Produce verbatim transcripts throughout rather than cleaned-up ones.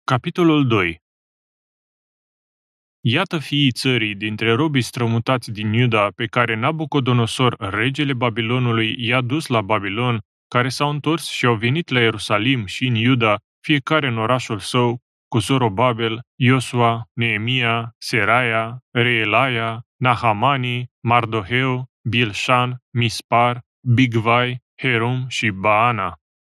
Capitolul doi. Iată fiii țării dintre robii strămutați din Iuda pe care Nabucodonosor, regele Babilonului, i-a dus la Babilon, care s-au întors și au venit la Ierusalim și în Iuda, fiecare în orașul său, cu Zorobabel, Iosua, Neemia, Seraia, Reelaia, Nahamani, Mardoheu, Bilșan, Mispar, Bigvai, Herum și Baana.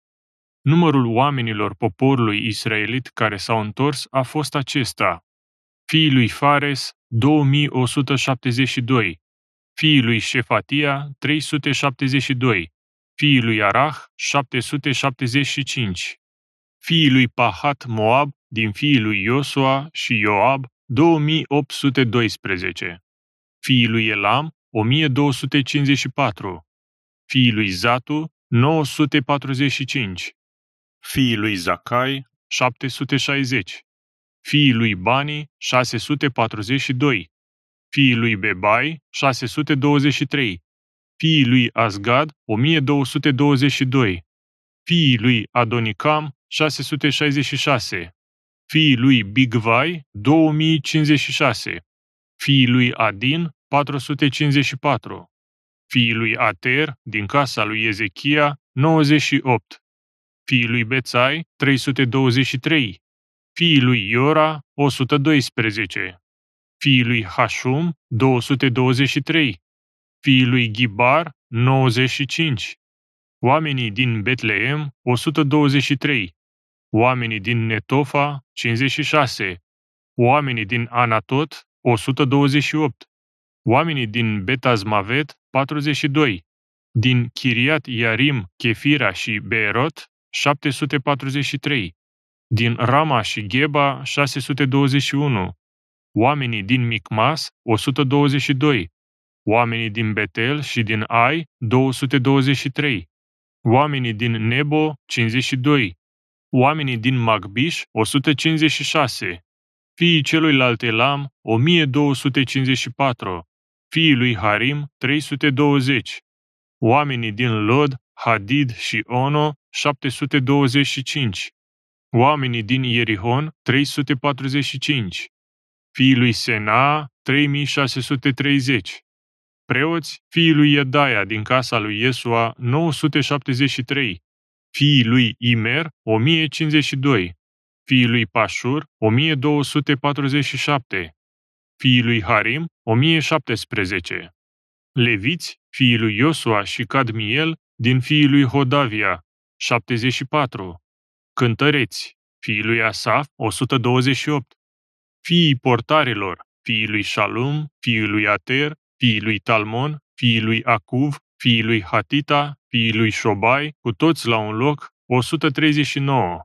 Numărul oamenilor poporului israelit care s-au întors a fost acesta: fiii lui Fares, două mii o sută șaptezeci și doi, fiii lui Șefatia, trei sute șaptezeci și doi, fiii lui Arah, șapte sute șaptezeci și cinci, fiii lui Pahat Moab, din fiii lui Iosua și Ioab, două mii opt sute doisprezece, fiii lui Elam, o mie două sute cincizeci și patru, fiii lui Zatu, nouă sute patruzeci și cinci, fiii lui Zacai, șapte sute șaizeci, fiii lui Bani, șase sute patruzeci și doi, fiii lui Bebai, șase sute douăzeci și trei, fiii lui Azgad, o mie două sute douăzeci și doi, fiii lui Adonicam, șase sute șaizeci și șase, fiii lui Bigvai, două mii cincizeci și șase, fiii lui Adin, patru sute cincizeci și patru, fiii lui Ater, din casa lui Ezechia, nouăzeci și opt, fiii lui Bețai, trei sute douăzeci și trei, fiii lui Iora, o sută doisprezece, fiii lui Hashum, două sute douăzeci și trei, fiii lui Ghibar, nouăzeci și cinci, oamenii din Betleem, o sută douăzeci și trei, oamenii din Netofa, cincizeci și șase, oamenii din Anatot, o sută douăzeci și opt, oamenii din Betazmavet, patruzeci și doi, din Chiriat Iarim, Chefira și Beerot, șapte sute patruzeci și trei, din Rama și Gheba, șase sute douăzeci și unu, oamenii din Micmas, o sută douăzeci și doi, oamenii din Betel și din Ai, două sute douăzeci și trei, oamenii din Nebo, cincizeci și doi, oamenii din Magbiș, o sută cincizeci și șase, fiii celuilalt Elam, o mie două sute cincizeci și patru, fiii lui Harim, trei sute douăzeci, oamenii din Lod, Hadid și Ono, șapte sute douăzeci și cinci, oamenii din Ierihon, trei sute patruzeci și cinci, fiii lui Sena, trei mii șase sute treizeci, preoți, fiii lui Iedaia din casa lui Iesua, nouă sute șaptezeci și trei, fiii lui Imer, o mie cincizeci și doi, fiii lui Pașur, o mie două sute patruzeci și șapte, fiii lui Harim, o mie șaptesprezece, leviți, fiii lui Iosua și Cadmiel, din fiii lui Hodavia, șaptezeci și patru, cântăreți, fiii lui Asaf, o sută douăzeci și opt, fiii portarilor, fiii lui Shalum, fiii lui Ater, fiii lui Talmon, fiii lui Acuv, fiii lui Hatita, fiii lui Șobai, cu toți la un loc, o sută treizeci și nouă.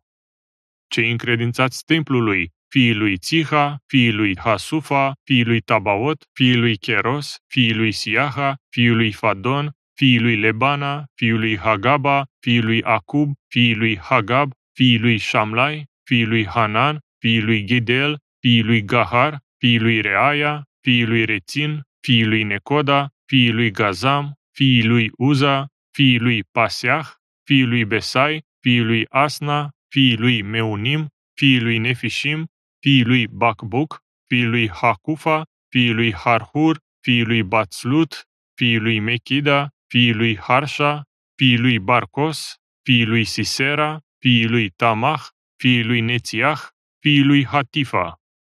Cei încredințați templului, fiii lui Țiha, fiii lui Hasufa, fiii lui Tabaot, fiii lui Cheros, fiii lui Siaha, fiii lui Fadon, fiii lui Lebana, fiii lui Hagaba, fiii lui Acub, fiii lui Hagab, fiii lui Șamlai, fiii lui Hanan, fiii lui Ghidel, fiii lui Gahar, fiii lui Reaia, fiii lui Rețin, fiii lui Necoda, fiii lui Gazam, fiii lui Uza, fiii lui Paseah, fiii lui Besai, fiii lui Asna, fiii lui Meunim, fiii lui Nefishim, fiii lui Bacbuc, fiii lui Hacufa, fiii lui Harhur, fiii lui Batslut, fiii lui Mechida, fiii lui Harsha, fiii lui Barcos, fiii lui Sisera, fiii lui Tamah, fiii lui Nețiah, fiii lui Hatifa.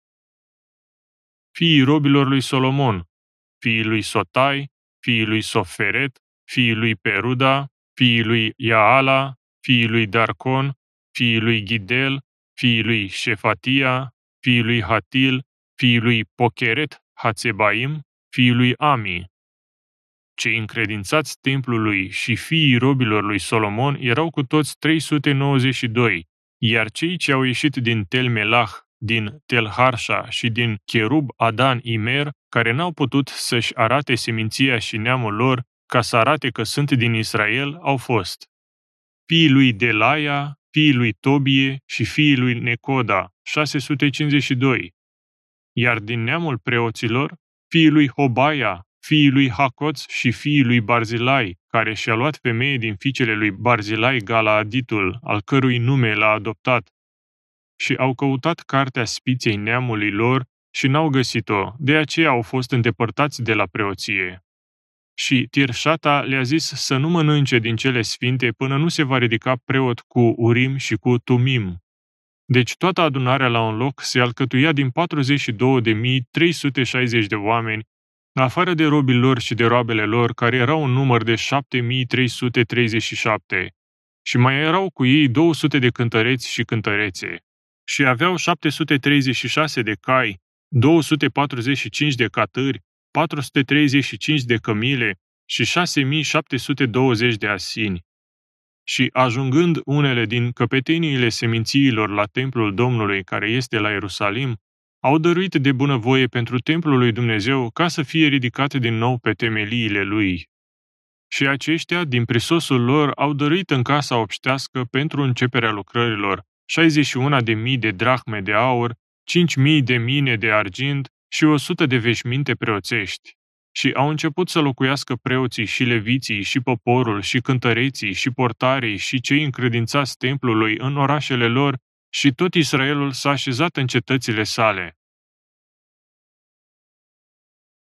Fiii robilor lui Solomon, fiii lui Sotai, fiii lui Soferet, fiii lui Peruda, fiii lui Iaala, fiii lui Darcon, fiii lui Ghidel, fiii lui Șefatia, fiii lui Hatil, fiii lui Pocheret Hatsebaim, fiii lui Ami. Cei încredințați templului și fiii robilor lui Solomon erau cu toți trei sute nouăzeci și doi, iar cei ce au ieșit din Tel Melah, din Tel Harsha și din Cherub Adan Imer, care n-au putut să-și arate seminția și neamul lor ca să arate că sunt din Israel, au fost fiii lui Delaia, fiii lui Tobie și fiii lui Necoda, șase sute cincizeci și doi, iar din neamul preoților, fiii lui Hobaia, fiii lui Hacoț și fiii lui Barzilai, care și-a luat femeie din fiicele lui Barzilai Galaaditul, al cărui nume l-a adoptat, și au căutat cartea spiței neamului lor și n-au găsit-o, de aceea au fost îndepărtați de la preoție. Și Tirșata le-a zis să nu mănânce din cele sfinte până nu se va ridica preot cu Urim și cu Tumim. Deci toată adunarea la un loc se alcătuia din patruzeci și două de mii trei sute șaizeci de oameni, afară de robii lor și de roabele lor, care erau un număr de șapte mii trei sute treizeci și șapte. Și mai erau cu ei două sute de cântăreți și cântărețe. Și aveau șapte sute treizeci și șase de cai, două sute patruzeci și cinci de catâri, patru sute treizeci și cinci de cămile și șase mii șapte sute douăzeci de asini. Și ajungând unele din căpeteniile semințiilor la templul Domnului care este la Ierusalim, au dăruit de bunăvoie pentru templul lui Dumnezeu ca să fie ridicate din nou pe temeliile lui. Și aceștia, din prisosul lor, au dăruit în casa obștească pentru începerea lucrărilor șaizeci și unu de mii de drahme de aur, cinci mii de mine de argint și o sută de veșminte preoțești. Și au început să locuiască preoții și leviții și poporul și cântăreții și portarii și cei încredințați templului în orașele lor și tot Israelul s-a așezat în cetățile sale.